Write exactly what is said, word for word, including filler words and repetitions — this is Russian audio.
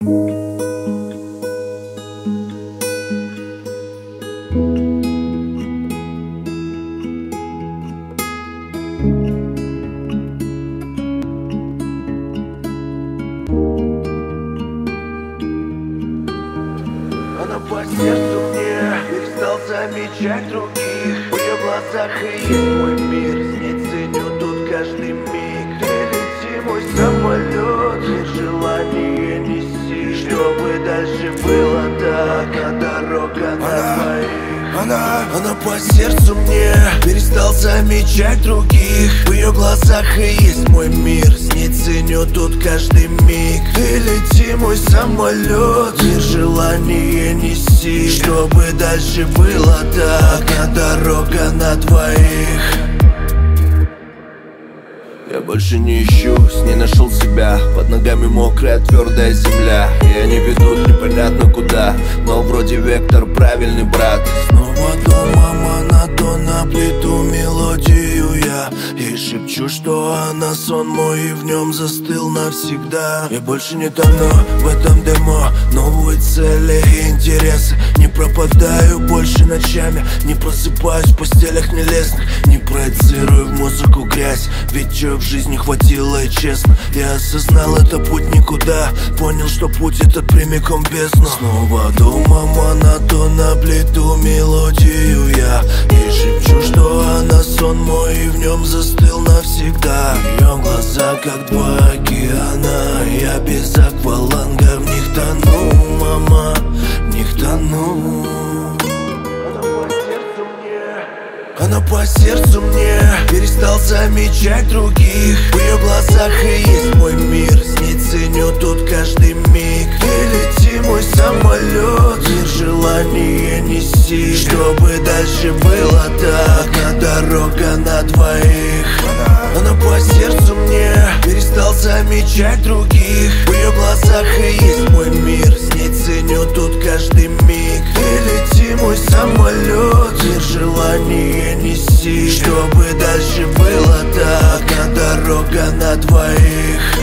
Она по сердцу мне, перестал замечать других. В ее глазах и есть мой мир, с ней ценю тут каждый миг. Ты лети, мой самолет, и желание неси, чтобы дальше было так, а дорога на твоих. Она, она по сердцу мне, перестал замечать других. В ее глазах и есть мой мир, с ней ценю тут каждый миг. Ты лети, мой самолет, и желание неси, чтобы дальше было так, а дорога на двоих. Я больше не ищу, с ней нашел себя. Под ногами мокрая твердая земля, и они ведут непонятно куда, но вроде вектор правильный, брат. Снова дома монотонно плету мелодию я, и шепчу, что она сон мой, и в нем застыл навсегда. Я больше не тону в этом демо, новые цели и интересы. Не пропадаю больше ночами, не просыпаюсь в постелях нелестных, не проецирую в музыку грязь, ведь чё в жизни хватило и честно. Я осознал, это путь никуда, понял, что путь этот прямиком в бездну. Снова дома монотонно плету мелодию я, и шепчу, что она сон мой, и в нем застыл навсегда. Ее глаза как два океана, я без акваланга в них тону, мама, в них тону. Она по сердцу мне, перестал замечать других. В ее глазах и есть мой мир, с ней ценю тут каждый миг. Ты лети, мой самолет, и желание неси, чтобы дальше было так, а дорога на двоих. Она по сердцу мне, перестал замечать других. В ее глазах и есть мой мир, с ней ценю тут каждый миг. Ты лети, мой самолет, и желание неси, чтобы дальше было так, а дорога на двоих.